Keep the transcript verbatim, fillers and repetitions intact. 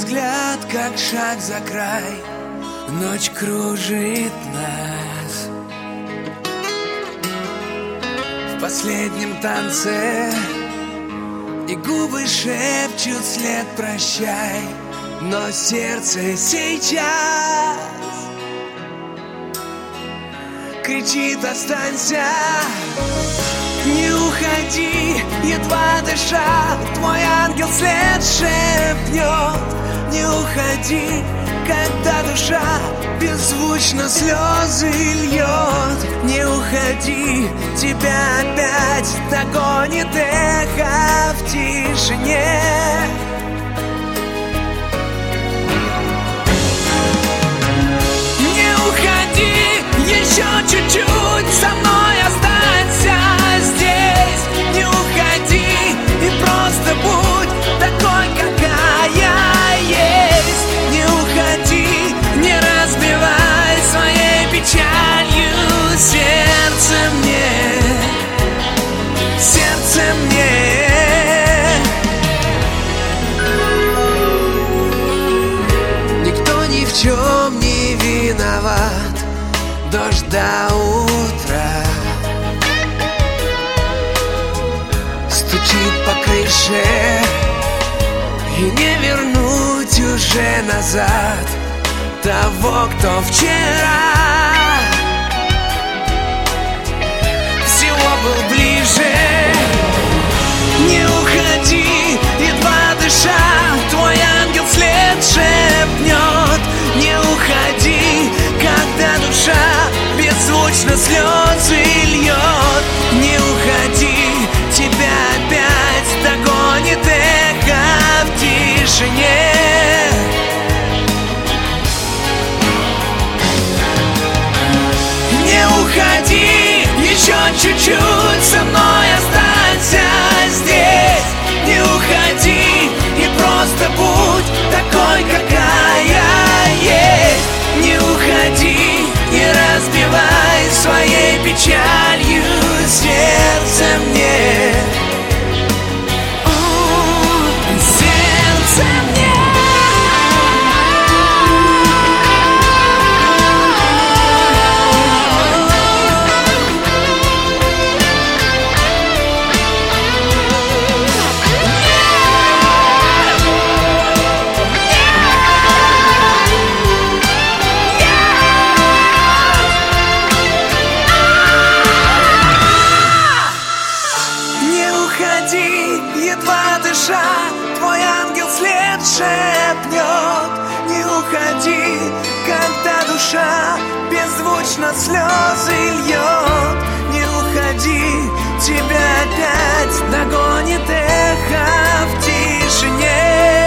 взгляд, как шаг за край. Ночь кружит нас в последнем танце, и губы шепчут след прощай. Но сердце сейчас кричит: останься, не уходи, едва дыша. Твой ангел след шепнет: не уходи, когда душа беззвучно слезы льет. Не уходи, тебя опять догонит эхо в тишине. Не уходи, еще чуть-чуть со мной останься здесь. Не уходи и просто будь такой, какая есть. Не уходи, не разбивай своей печалью сердце мне, сердце мне. Никто ни в чем не виноват, дождь до утра стучит по крыше, и не вернуть уже назад того, кто вчера всего был ближе. Не уходи, едва дыша, твой ангел след шепнет: не уходи, когда душа беззвучно слезы льет. Не уходи, тебя опять догонит эхо в тишине. Не уходи, еще чуть-чуть со мной останься здесь. Не уходи и просто будь такой, какая есть. Не уходи, не разбивай своей печалью сердце мне, о, сердце мне. Едва дыша, твой ангел след шепнет: не уходи, когда душа беззвучно слезы льет. Не уходи, тебя опять догонит эхо в тишине.